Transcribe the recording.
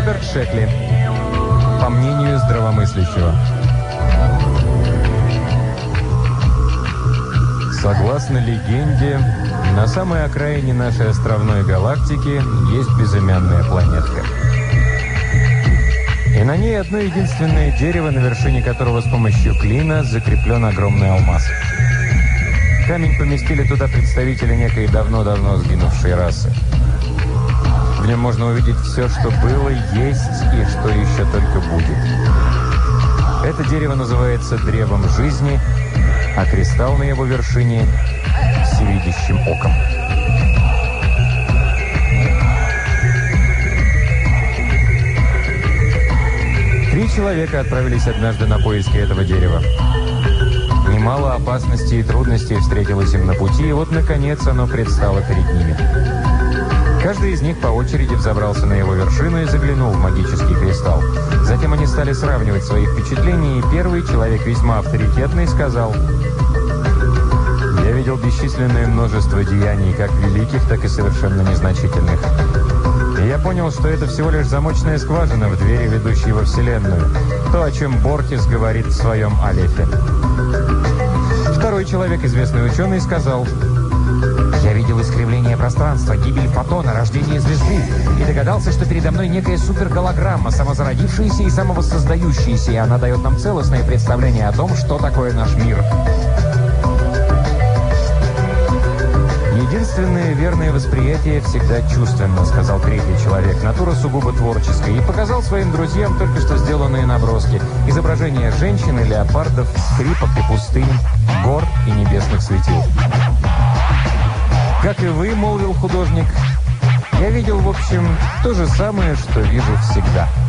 Роберт Шекли, по мнению здравомыслящего. Согласно легенде, на самой окраине нашей островной галактики есть безымянная планетка. И на ней одно единственное дерево, на вершине которого с помощью клина закреплен огромный алмаз. Камень поместили туда представители некой давно-давно сгинувшей расы. В нем можно увидеть все, что было, есть и что еще только будет. Это дерево называется древом жизни, а кристалл на его вершине – всевидящим оком. Три человека отправились однажды на поиски этого дерева. Немало опасностей и трудностей встретилось им на пути, и вот, наконец, оно предстало перед ними. Каждый из них по очереди взобрался на его вершину и заглянул в магический кристалл. Затем они стали сравнивать свои впечатления, и первый человек, весьма авторитетный, сказал: «Я видел бесчисленное множество деяний, как великих, так и совершенно незначительных. И я понял, что это всего лишь замочная скважина в двери, ведущей во Вселенную. То, о чем Бортис говорит в своем Алефе». Второй человек, известный ученый, сказал: «Я видел искривление пространства, гибель фотона, рождение звезды и догадался, что передо мной некая суперголограмма, самозародившаяся и самовоссоздающаяся, и она дает нам целостное представление о том, что такое наш мир». «Единственное верное восприятие всегда чувственно», — сказал третий человек, натура сугубо творческая, и показал своим друзьям только что сделанные наброски. Изображения женщин и леопардов, скрипок и пустынь, гор и небесных светил. «Как и вы, — молвил художник, — я видел, в общем, то же самое, что вижу всегда».